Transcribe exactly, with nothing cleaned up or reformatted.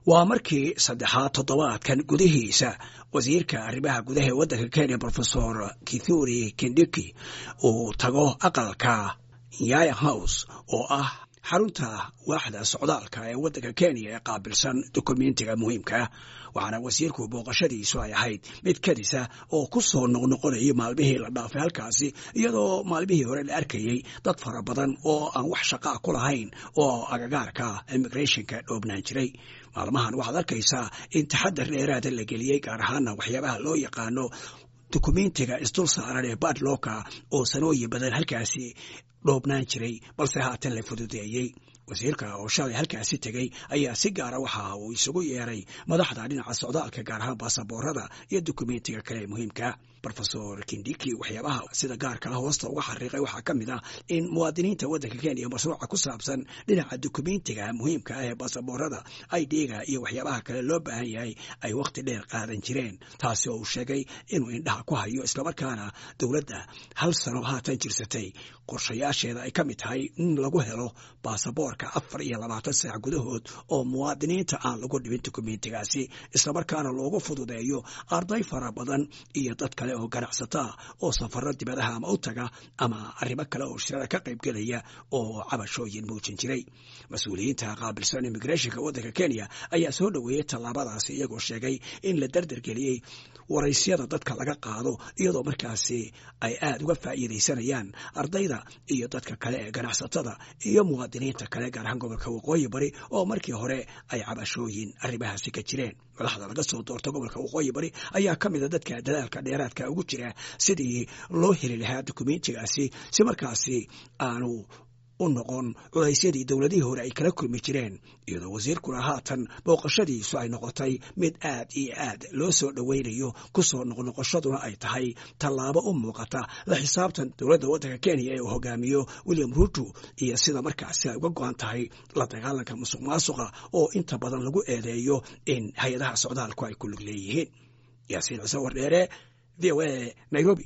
waa markii saddexaad toddobaadkan gudihiisa wasiirka arrimaha gudaha ee waddanka Kenya Professor Kithure Kindiki uu tago aqalka Nyayo House oo ah xarunta waaxda socdaalka ee waddanka Kenya ee qaabilsan dukumeentiga muhiimka waxaana wasiirku booqashadiisu ay ahayd mid kadisa oo ku soo noqnoqonayay maalmihii la dhaafay halkaasi iyadoo maalmihii hore la arkayay dad fara badan oo aan wax shaqo ku lahayn oo agagaarka immigrationka dhoobnaan jiray maalmahan waxaad arkaysaa in taxadar dheeraad la geliyay gaar ahaan waxyaabaha loo yaqaano dukumeentiga isdul saaran ee badlocka oo sanooyin badan halkaasi dhoobnaan jiray balse haatan la fududeeyay wasiirka oo shalay halkaasi tegay ayaa si gaara waxa uu isugu yeeray madaxda dhinaca socdaalka gaar ahaan baasaboorada iyo dukumeentiga kale ee muhiimka Professor Kindiki waxyaabaha sida gaarka ah hoosta uga xariiqay waxaa ka mid ah in muwaadiniinta waddanka Kenya mashruuca ku saabsan dhinaca dukumeentiga muhiimka ah ee baasaboorada I D-ga iyo waxyaabaha kale loo baahan yahay ay waqti dheer qaadan jireen taasi oo uu sheegay inuu indhaha ku hayo isla markaana dawladda hal sano haatan jirsatay qorshayaasheeda ay ka mid tahay in lagu helo baasaboorka afar iyo labaatan saac gudahood oo muwaadiniinta aan lagu dhibin dukumeentigaasi isla markaana loogu fududeeyo arday fara badan iyo dad kale oo ganacsata oo safarro dibadaha ama u taga ama arrimo kale oo shirada ka qayb gelaya oo cabashooyin muujin jiray mas-uuliyiinta qaabilsan immigrationka waddanka Kenya ayaa soo dhaweeyay tallaabadaasi iyagoo sheegay in la dardargeliyey waraysyada dadka laga qaado iyadoo markaasi ay aad uga faa'iidaysanayaan ardayda iyo dadka kale ee ganacsatada iyo muwaadiniinta kale gaar ahaan gobolka waqooyi bari oo markii hore ay cabashooyin arrimahaasi ka jireen madaxda laga soo doorto gobolka waqooyi bari ayaa ka mid a dadka dadaalka dheeraadka ugu jira sidii loo heli lahaa dukumeentigaasi si markaasi aanu u noqon culaysyadii dowladihii hore ay kala kulmi jireen iyadoo wasiirkuna haatan booqashadiisu ay noqotay mid aad iyo aad loo soo dhoweynayo ku soo noqnoqoshaduna ay tahay tallaabo u muuqata la xisaabtan dowladda waddanka Kenya ee uu hogaamiyo William Ruto iyo sida markaasi ay uga go'an tahay la dagaalanka musuq maasuqa oo inta badan lagu eedeeyo in hay'adaha socdaalku ay ku lug leeyihiin yaasiin cusawar dheere V O A Nairobi.